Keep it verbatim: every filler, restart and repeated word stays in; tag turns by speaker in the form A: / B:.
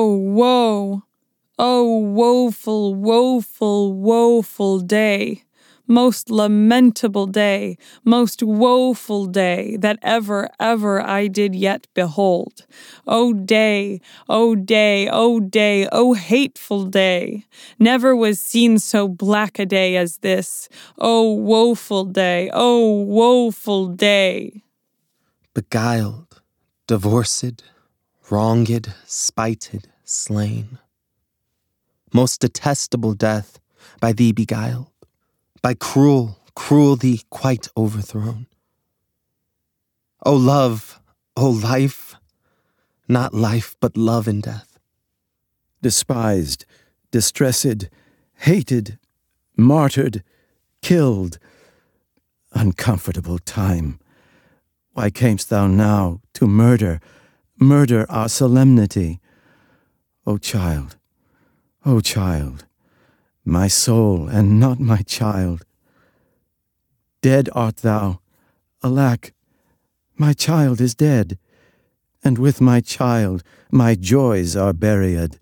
A: Oh, woe! Oh, woeful, woeful, woeful day! Most lamentable day, most woeful day that ever, ever I did yet behold. O day, O day, O day, O hateful day! Never was seen so black a day as this. O woeful day, O woeful day!
B: Beguiled, divorced, wronged, spited, slain. Most detestable death, by thee beguiled. By cruel, cruel thee quite overthrown. O love, O life, not life but love and death.
C: Despised, distressed, hated, martyred, killed. Uncomfortable time, why camest thou now to murder, murder our solemnity? O child, O child, my soul and not my child. Dead art thou, alack, my child is dead, and with my child my joys are buried.